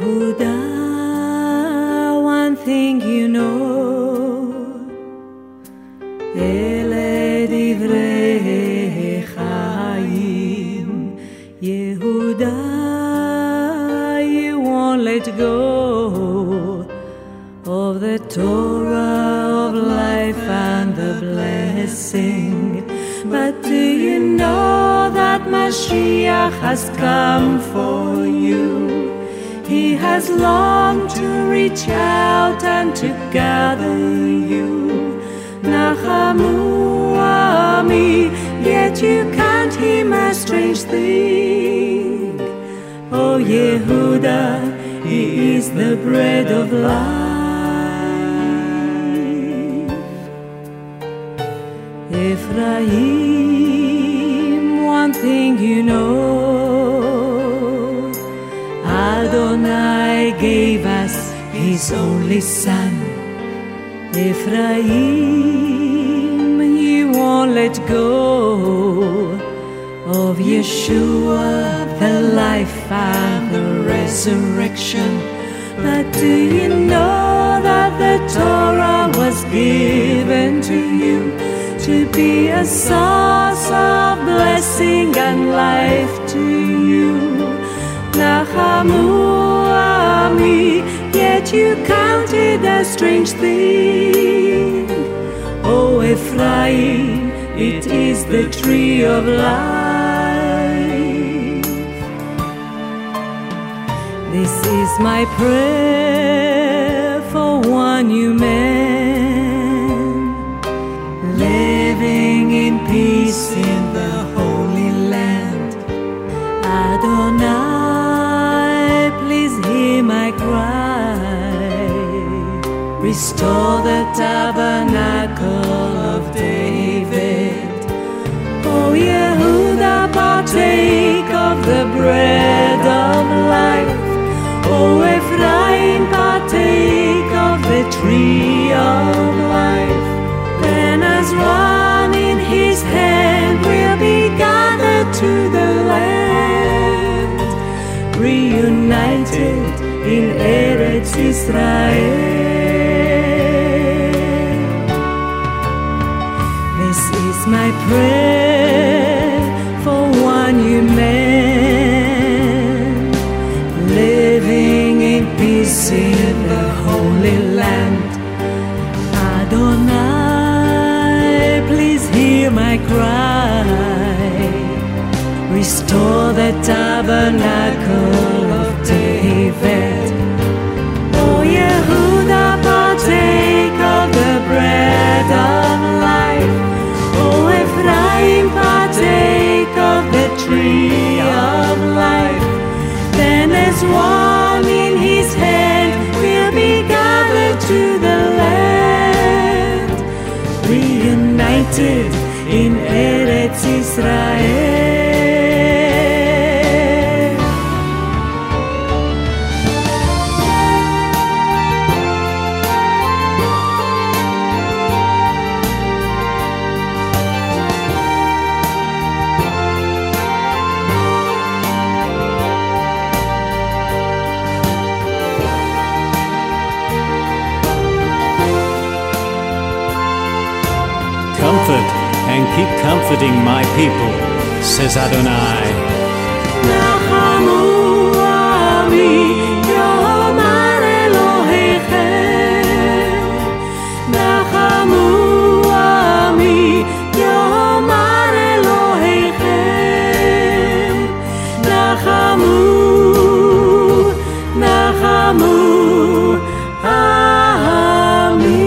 Yehuda, one thing you know, Ele divrei chaim. Yehuda, you won't let go of the Torah of life and the blessing. But do you know that Mashiach has come for you? He has longed to reach out and to gather you. Nachamu Ami, yet you can't hear a strange thing. Oh Yehuda, He is the bread of life. Ephraim, one thing you know, Adonai gave us His only Son. Ephraim, you won't let go of Yeshua, the life and the resurrection. But do you know that the Torah was given to you to be a source of blessing and life to you? Nachamu Ami, yet you counted a strange thing. O Ephraim, it is the tree of life. This is my prayer for one you man, living in peace in the Holy Land. Adonai, please hear my cry. Restore the tabernacle of David. O Yehuda, partake of the bread of life. O Ephraim, partake of the tree of life. Then as one in his hand will be gathered to the land, reunited in Eretz Israel. This is my prayer for one you man, living in peace in the Holy Land. Adonai, please hear my cry. Restore the tabernacle of David. O Yehuda, partake of the bread of life. O Ephraim, partake of the tree of life. Then as one in his hand will be gathered to the land, reunited in Eretz Israel. Comfort and keep comforting my people, says Adonai. Nachamu Ami, Yomar Elohechem. Nachamu Ami, Yomar Elohechem. Nachamu, Nachamu Ami.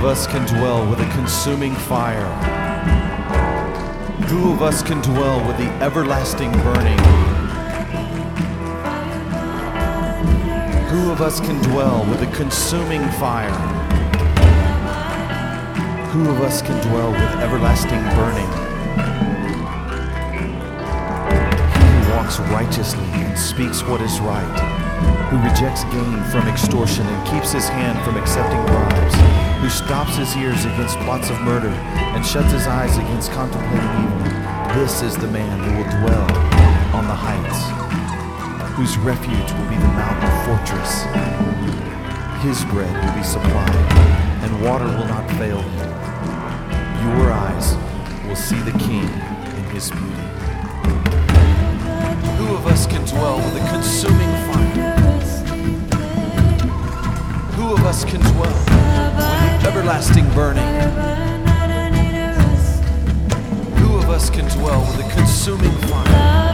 of us can dwell with a consuming fire? Who of us can dwell with the everlasting burning? Who of us can dwell with a consuming fire? Who of us can dwell with everlasting burning? He who walks righteously and speaks what is right, who rejects gain from extortion and keeps his hand from accepting bribes, who stops his ears against plots of murder and shuts his eyes against contemplating evil. This is the man who will dwell on the heights, whose refuge will be the mountain fortress. His bread will be supplied, and water will not fail him. Your eyes will see the King in his beauty. Who of us can dwell with a consuming fire? Who of us can dwell with the everlasting burning? Who of us can dwell with a consuming fire?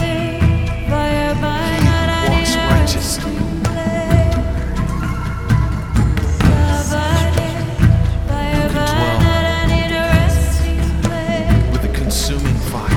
He walks righteously. Consuming fire.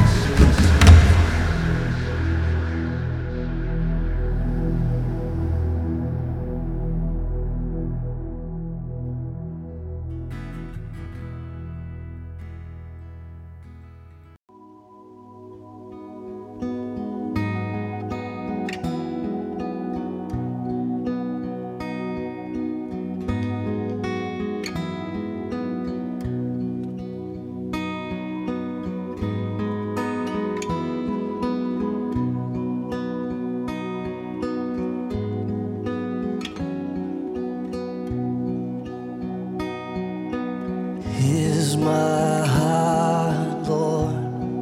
Here's my heart, Lord.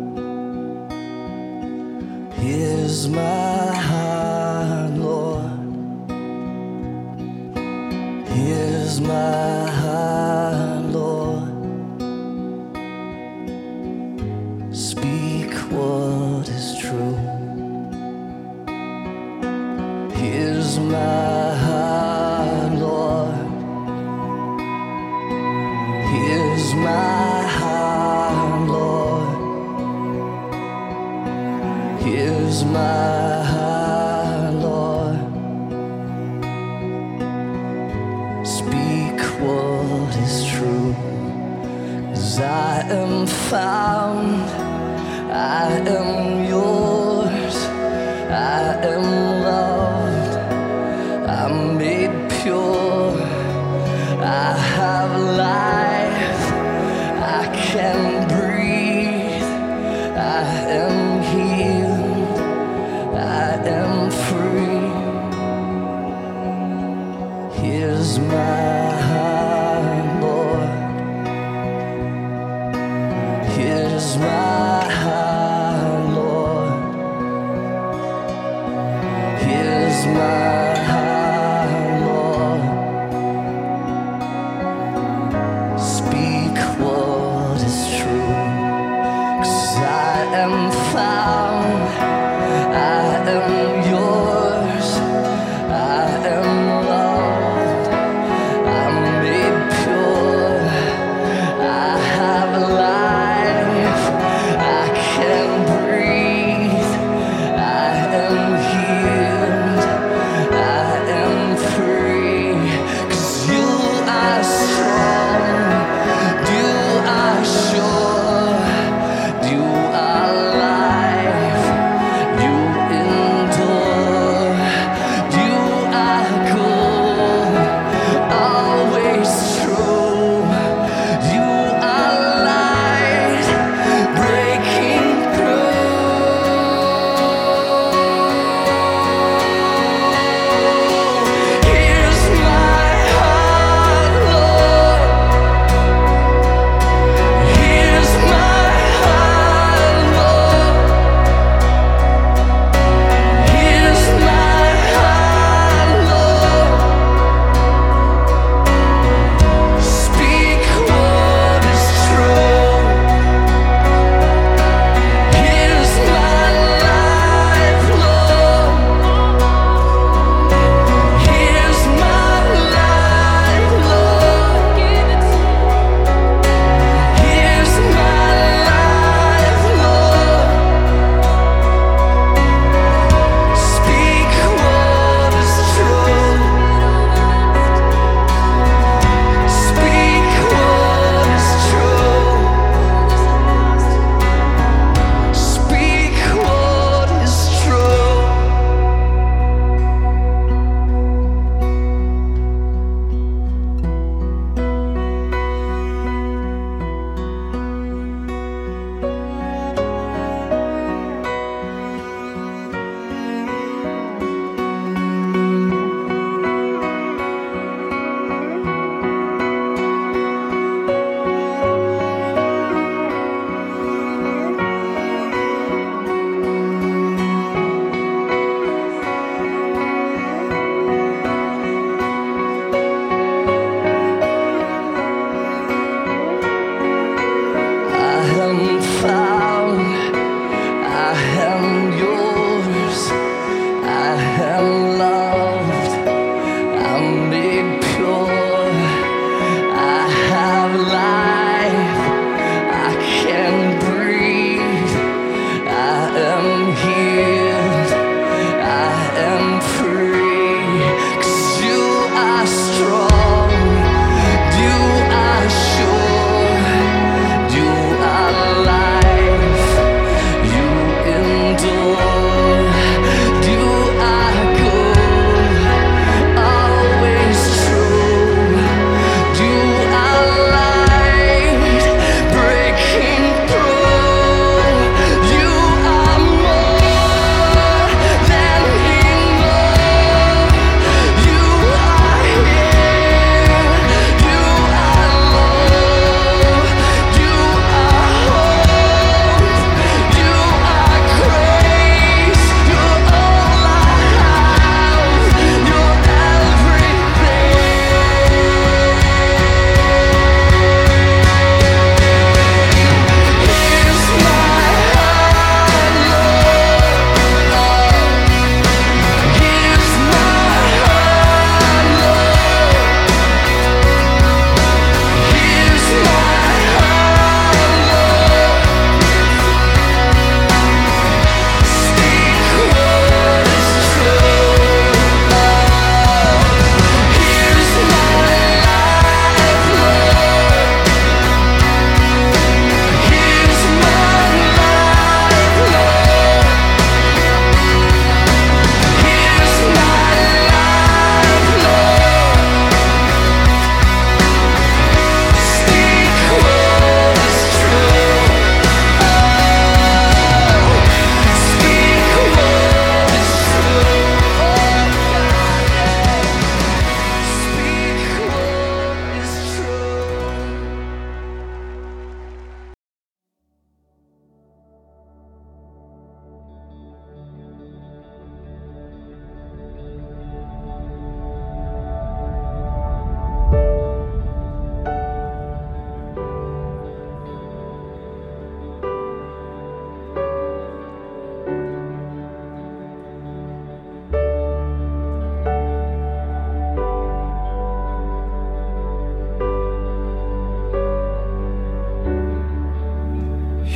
Here's my heart, Lord. Here's my heart, Lord. Speak what is true. Here's my heart, Lord. Here's my heart, Lord. Here's my heart, Lord. Speak what is true. 'Cause I am found, I am yours, I am loved, I'm made pure, I have life, I can breathe, I am healed, I am free. Here's my heart, Lord. Here's my heart, Lord. Here's my heart, Lord. Speak what is true, 'cause I am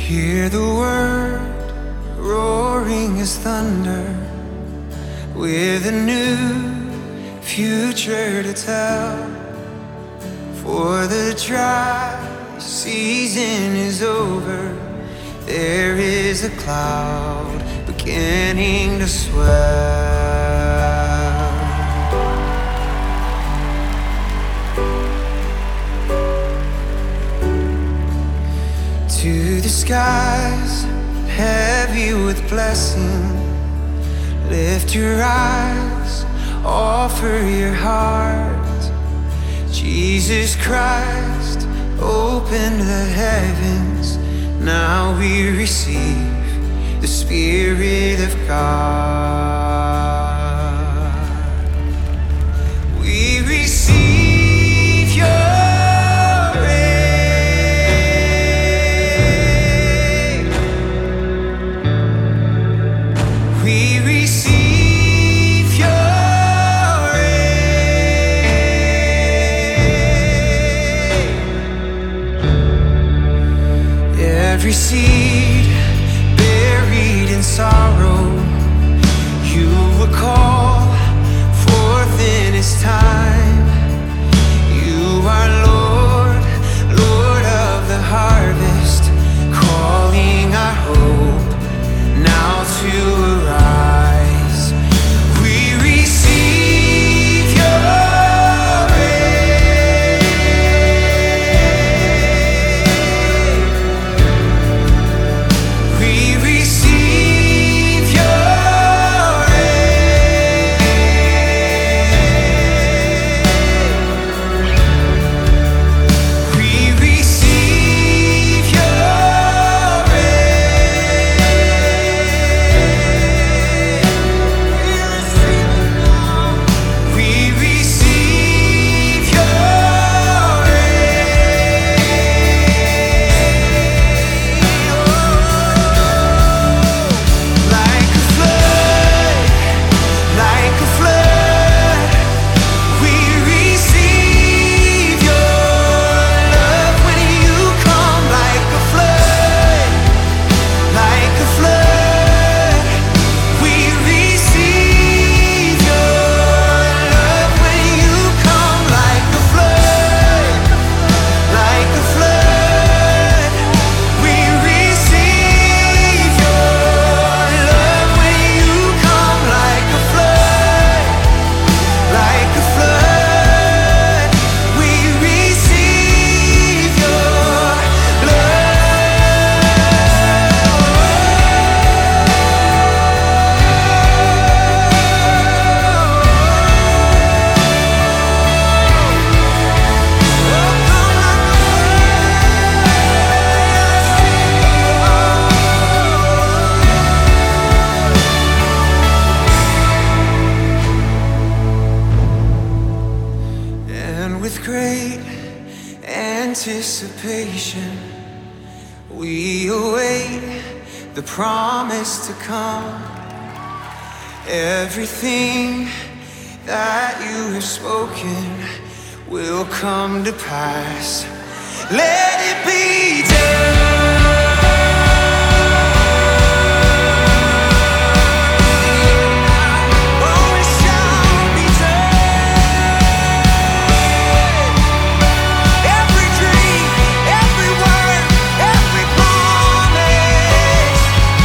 Hear the word roaring as thunder, with a new future to tell. For the dry season is over, there is a cloud beginning to swell. To the skies, heavy with blessing, lift your eyes, offer your heart. Jesus Christ opened the heavens, now we receive the Spirit of God. We receive your rain. We receive your rain. Every seed buried in sorrow, you will call forth in His time. You are Lord, Lord of the harvest, calling our hope now to arise. We receive your rain. We receive your rain. We receive your rain. We receive your rain. Like a flood, like a flood, we receive your love when you come. Like a flood, like a flood, we receive your love when you come. Like a flood, like a flood, we receive your love when you come. Like a flood, like a flood, we receive your And with great anticipation, we await the promise to come. Everything that you have spoken will come to pass. Let it be done. Oh, it shall be done. Every dream, every word, every promise,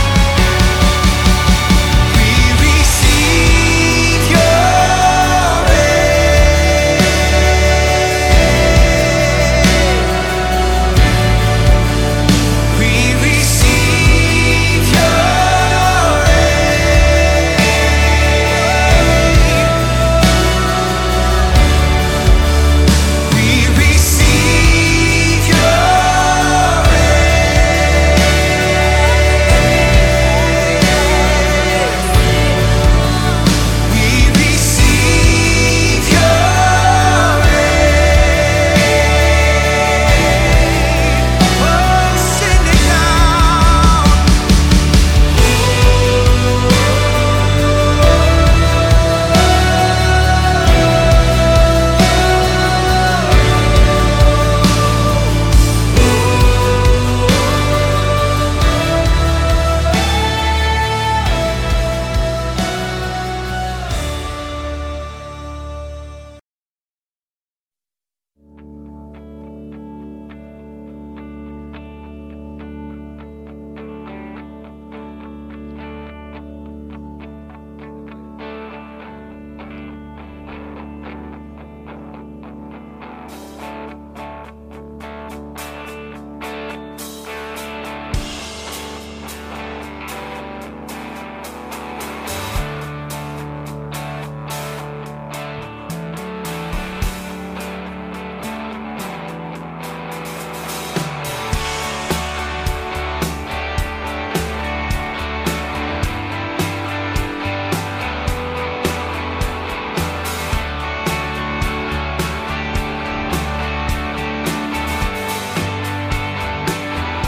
we receive your rain.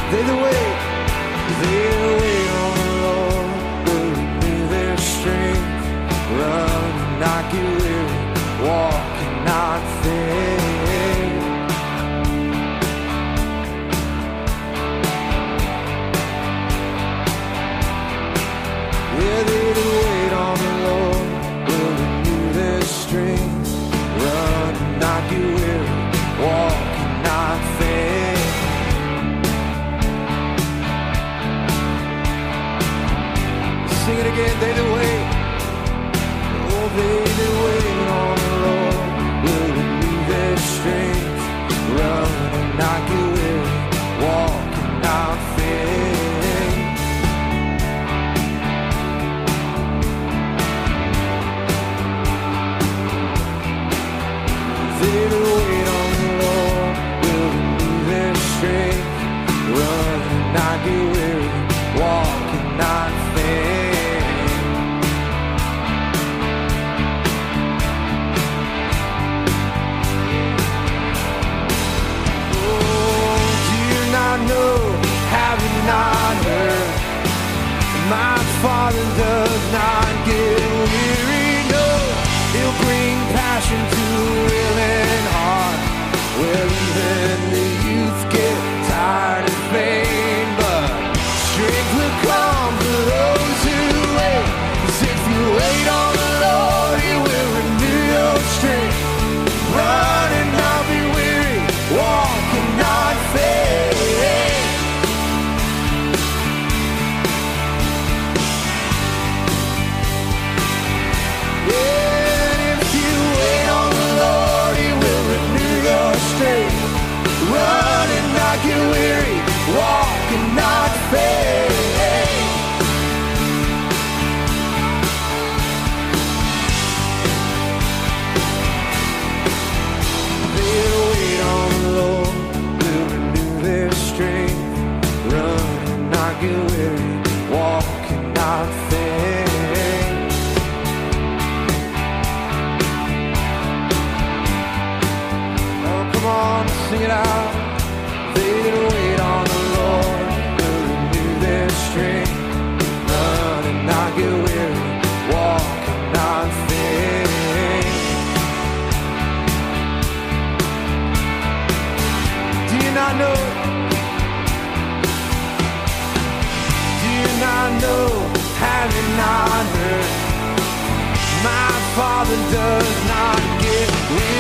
They that wait on the Lord will renew their strength. Run and not get weary, walk and not faint. Yeah, they that wait on the Lord will renew their strength. Run and not get weary, walk and not faint. Sing it again, they that wait. Oh, they that wait on the Lord will renew their strength. Run and not get weary, walk and not faint. They that wait on the Lord will renew their strength. Run and not get weary, walk and not faint. Oh, do you not know? Have you not heard? My Father does not get weary. No, He'll bring passion to a willing heart. Well, even the youth get tired and faint, but strength will come for those who wait. 'Cause if you wait on the Lord, He will renew your strength. Run and not be weary, walk and not faint. And if you wait on the Lord, He will renew your strength. Run and not get weary, walk and not faint. They that wait on the Lord will renew their strength. Run and not get weary, walk and not faint. Oh, come on, sing it out. They that wait on the Lord will renew their strength. Run and not get weary, walk and not faint. Do you not know? Do you not know? Have you not heard? My Father does not get weary.